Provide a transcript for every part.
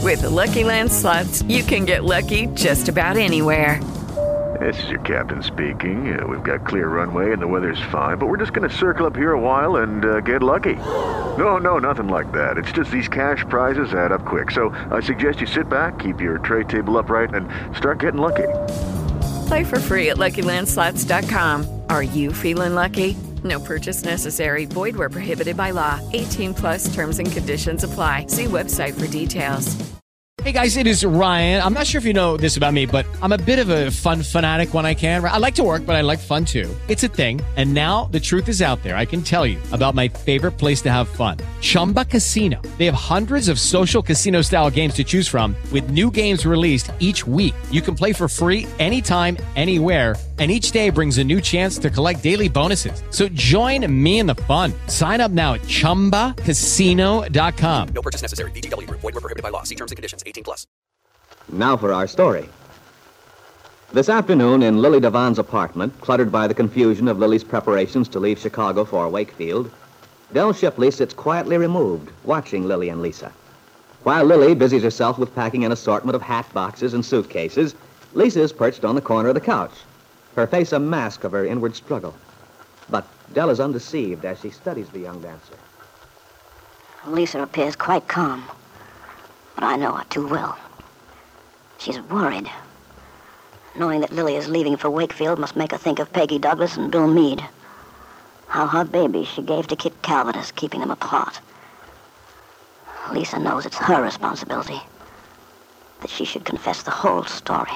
With the Lucky Land Slots, you can get lucky just about anywhere. This is your captain speaking. We've got clear runway and the weather's fine, but we're just going to circle up here a while and get lucky. No, nothing like that. It's just these cash prizes add up quick. So I suggest you sit back, keep your tray table upright, and start getting lucky. Play for free at LuckyLandSlots.com. Are you feeling lucky? No purchase necessary. Void where prohibited by law. 18 plus terms and conditions apply. See website for details. Hey guys, it is Ryan. I'm not sure if you know this about me, but I'm a bit of a fun fanatic when I can. I like to work, but I like fun too. It's a thing. And now the truth is out there. I can tell you about my favorite place to have fun. Chumba Casino. They have hundreds of social casino style games to choose from with new games released each week. You can play for free anytime, anywhere. And each day brings a new chance to collect daily bonuses. So join me in the fun. Sign up now at ChumbaCasino.com. No purchase necessary. VGW Group. Void where prohibited by law. See terms and conditions. 18 plus. Now for our story. This afternoon in Lily Devon's apartment, cluttered by the confusion of Lily's preparations to leave Chicago for Wakefield, Del Shipley sits quietly removed, watching Lily and Lisa. While Lily busies herself with packing an assortment of hat boxes and suitcases, Lisa is perched on the corner of the couch, her face a mask of her inward struggle. But Del is undeceived as she studies the young dancer. Lisa appears quite calm, but I know her too well. She's worried. Knowing that Lily is leaving for Wakefield must make her think of Peggy Douglas and Bill Meade. How her baby she gave to Kit Calvert is keeping them apart. Lisa knows it's her responsibility, that she should confess the whole story.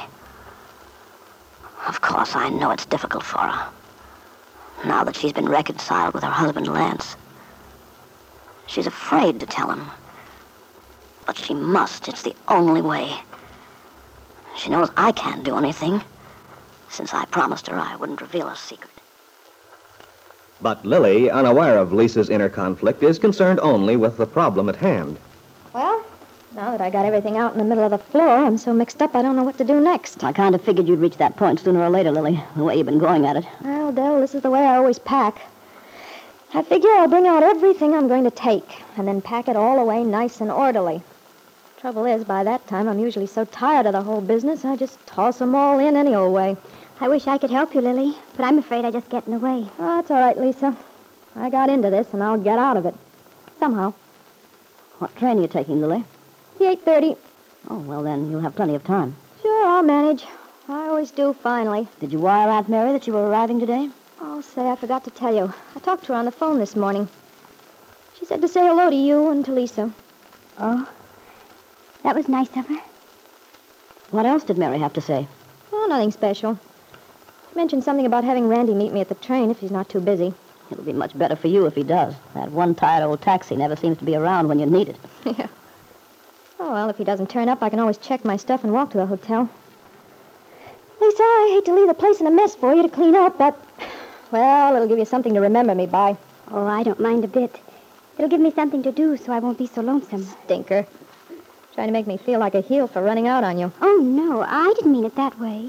Of course, I know it's difficult for her, now that she's been reconciled with her husband, Lance. She's afraid to tell him, but she must. It's the only way. She knows I can't do anything, since I promised her I wouldn't reveal her secret. But Lily, unaware of Lisa's inner conflict, is concerned only with the problem at hand. Well, now that I got everything out in the middle of the floor, I'm so mixed up I don't know what to do next. I kind of figured you'd reach that point sooner or later, Lily, the way you've been going at it. Well, Del, this is the way I always pack. I figure I'll bring out everything I'm going to take, and then pack it all away nice and orderly. Trouble is, by that time, I'm usually so tired of the whole business, I just toss them all in any old way. I wish I could help you, Lily, but I'm afraid I just get in the way. Oh, that's all right, Lisa. I got into this, and I'll get out of it. Somehow. What train are you taking, Lily? The 8:30. Oh, well, then you'll have plenty of time. Sure, I'll manage. I always do, finally. Did you wire Aunt Mary that you were arriving today? Oh, say, I forgot to tell you. I talked to her on the phone this morning. She said to say hello to you and to Lisa. Oh, that was nice of her. What else did Mary have to say? Oh, nothing special. She mentioned something about having Randy meet me at the train if he's not too busy. It'll be much better for you if he does. That one tired old taxi never seems to be around when you need it. Yeah. Oh, well, if he doesn't turn up, I can always check my stuff and walk to the hotel. Lisa, I hate to leave the place in a mess for you to clean up, but, well, it'll give you something to remember me by. Oh, I don't mind a bit. It'll give me something to do so I won't be so lonesome. Stinker. Trying to make me feel like a heel for running out on you. Oh, no, I didn't mean it that way.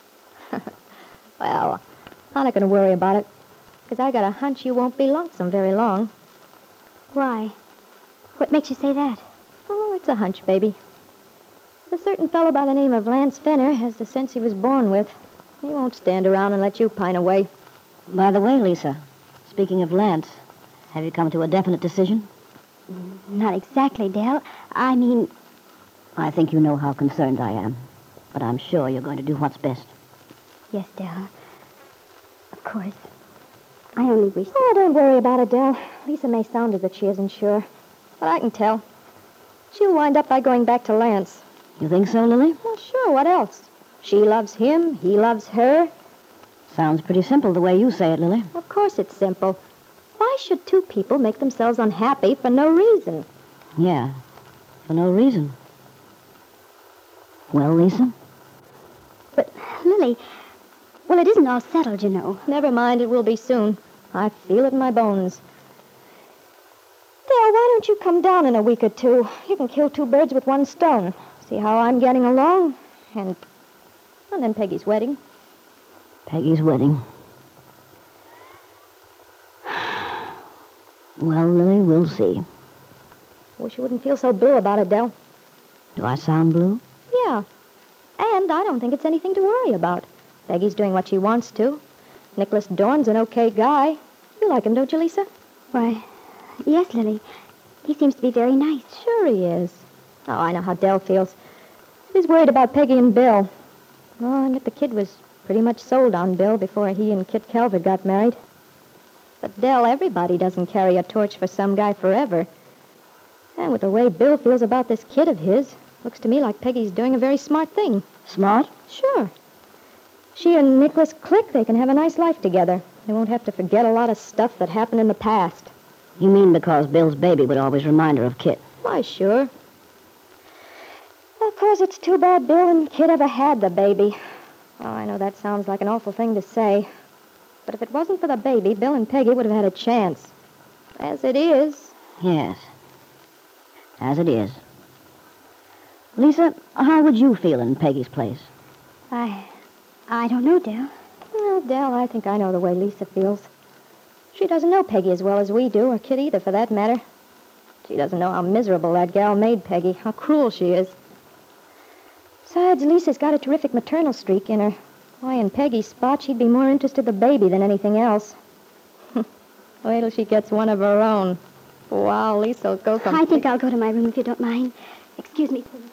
Well, I'm not going to worry about it, because I got a hunch you won't be lonesome very long. Why? What makes you say that? Oh, it's a hunch, baby. A certain fellow by the name of Lance Fenner has the sense he was born with. He won't stand around and let you pine away. By the way, Lisa, speaking of Lance, have you come to a definite decision? Not exactly, Del. I mean... I think you know how concerned I am, but I'm sure you're going to do what's best. Yes, Del. Of course. I only wish... Oh, don't worry about it, Del. Lisa may sound as if she isn't sure, but I can tell. She'll wind up by going back to Lance. You think so, Lily? Well, sure, what else? She loves him, he loves her. Sounds pretty simple the way you say it, Lily. Of course it's simple. Why should two people make themselves unhappy for no reason? Yeah, for no reason. Well, Lisa? But, Lily, well, it isn't all settled, you know. Never mind, it will be soon. I feel it in my bones. Dale, why don't you come down in a week or two? You can kill two birds with one stone. See how I'm getting along, and then Peggy's wedding. Peggy's wedding. Well, Lily, we'll see. Wish you wouldn't feel so blue about it, Del. Do I sound blue? Yeah. And I don't think it's anything to worry about. Peggy's doing what she wants to. Nicholas Dorn's an okay guy. You like him, don't you, Lisa? Why, yes, Lily. He seems to be very nice. Sure he is. Oh, I know how Dell feels. He's worried about Peggy and Bill. Oh, and the kid was pretty much sold on Bill before he and Kit Calvert got married. But Dell, everybody doesn't carry a torch for some guy forever. And with the way Bill feels about this kid of his, looks to me like Peggy's doing a very smart thing. Smart? Sure. She and Nicholas click, they can have a nice life together. They won't have to forget a lot of stuff that happened in the past. You mean because Bill's baby would always remind her of Kit? Why, sure. Of course, it's too bad Bill and Kit ever had the baby. Oh, I know that sounds like an awful thing to say. But if it wasn't for the baby, Bill and Peggy would have had a chance. As it is... Yes. As it is. Lisa, how would you feel in Peggy's place? I don't know, Dell. Well, Dell, I think I know the way Lisa feels. She doesn't know Peggy as well as we do, or Kit either, for that matter. She doesn't know how miserable that gal made Peggy, how cruel she is. Besides, Lisa's got a terrific maternal streak in her. Why, in Peggy's spot, she'd be more interested in the baby than anything else. Wait till she gets one of her own. Wow, Lisa'll go from... I think I'll go to my room if you don't mind. Excuse me, please.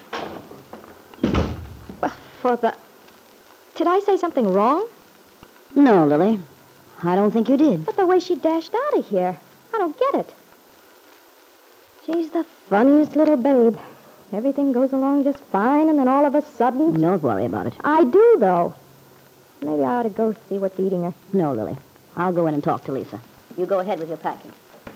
Well, for the... Did I say something wrong? No, Lily. I don't think you did. But the way she dashed out of here, I don't get it. She's the funniest little babe. Everything goes along just fine, and then all of a sudden... Don't worry about it. I do, though. Maybe I ought to go see what's eating her. No, Lily. I'll go in and talk to Lisa. You go ahead with your packing.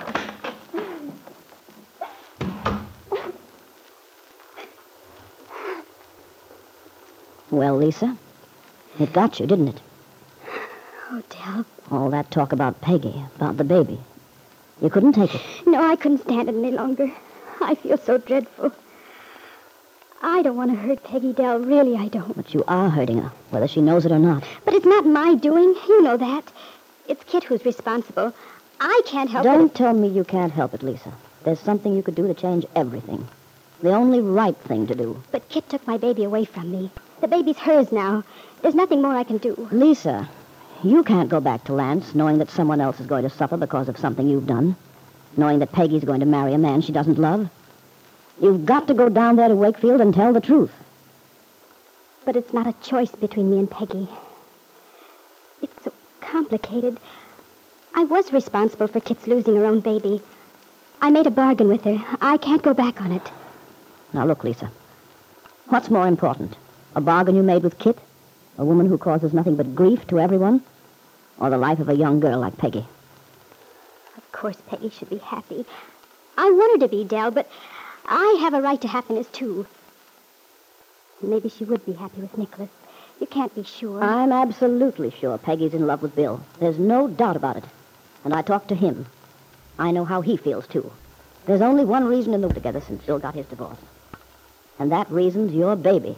Well, Lisa, it got you, didn't it? Oh, Dell. All that talk about Peggy, about the baby. You couldn't take it. No, I couldn't stand it any longer. I feel so dreadful. I don't want to hurt Peggy, Dell. Really, I don't. But you are hurting her, whether she knows it or not. But it's not my doing. You know that. It's Kit who's responsible. I can't help it. Don't tell me you can't help it, Lisa. There's something you could do to change everything. The only right thing to do. But Kit took my baby away from me. The baby's hers now. There's nothing more I can do. Lisa, you can't go back to Lance knowing that someone else is going to suffer because of something you've done. Knowing that Peggy's going to marry a man she doesn't love. You've got to go down there to Wakefield and tell the truth. But it's not a choice between me and Peggy. It's so complicated. I was responsible for Kit's losing her own baby. I made a bargain with her. I can't go back on it. Now, look, Lisa. What's more important? A bargain you made with Kit? A woman who causes nothing but grief to everyone? Or the life of a young girl like Peggy? Of course, Peggy should be happy. I want her to be, Dell, but I have a right to happiness, too. Maybe she would be happy with Nicholas. You can't be sure. I'm absolutely sure Peggy's in love with Bill. There's no doubt about it. And I talked to him. I know how he feels, too. There's only one reason in the together since Bill got his divorce. And that reason's your baby.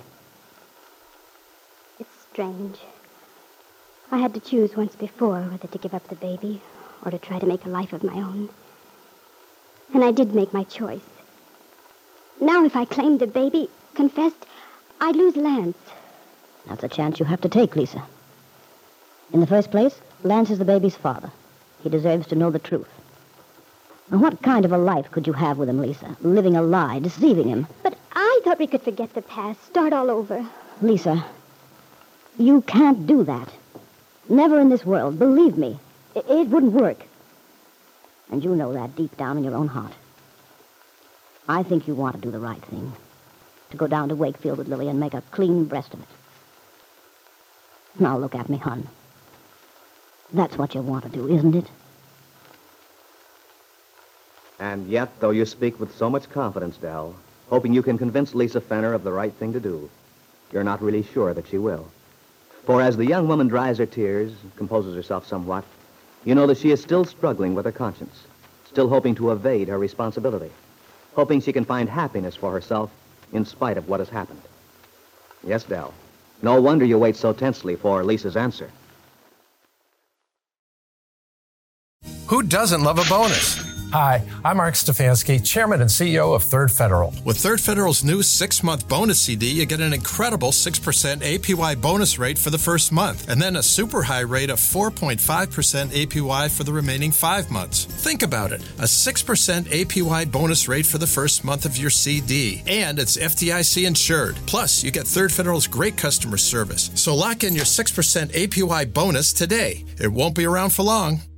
It's strange. I had to choose once before whether to give up the baby or to try to make a life of my own. And I did make my choice. Now, if I claimed the baby, confessed, I'd lose Lance. That's a chance you have to take, Lisa. In the first place, Lance is the baby's father. He deserves to know the truth. Now, what kind of a life could you have with him, Lisa? Living a lie, deceiving him. But I thought we could forget the past, start all over. Lisa, you can't do that. Never in this world. Believe me. It wouldn't work. And you know that deep down in your own heart. I think you want to do the right thing. To go down to Wakefield with Lily and make a clean breast of it. Now look at me, hon. That's what you want to do, isn't it? And yet, though you speak with so much confidence, Dell, hoping you can convince Lisa Fenner of the right thing to do, you're not really sure that she will. For as the young woman dries her tears, composes herself somewhat, you know that she is still struggling with her conscience, still hoping to evade her responsibility, hoping she can find happiness for herself in spite of what has happened. Yes, Dell. No wonder you wait so tensely for Lisa's answer. Who doesn't love a bonus? Hi, I'm Mark Stefanski, Chairman and CEO of Third Federal. With Third Federal's new 6-month bonus CD, you get an incredible 6% APY bonus rate for the first month, and then a super high rate of 4.5% APY for the remaining 5 months. Think about it, a 6% APY bonus rate for the first month of your CD, and it's FDIC insured. Plus, you get Third Federal's great customer service. So lock in your 6% APY bonus today. It won't be around for long.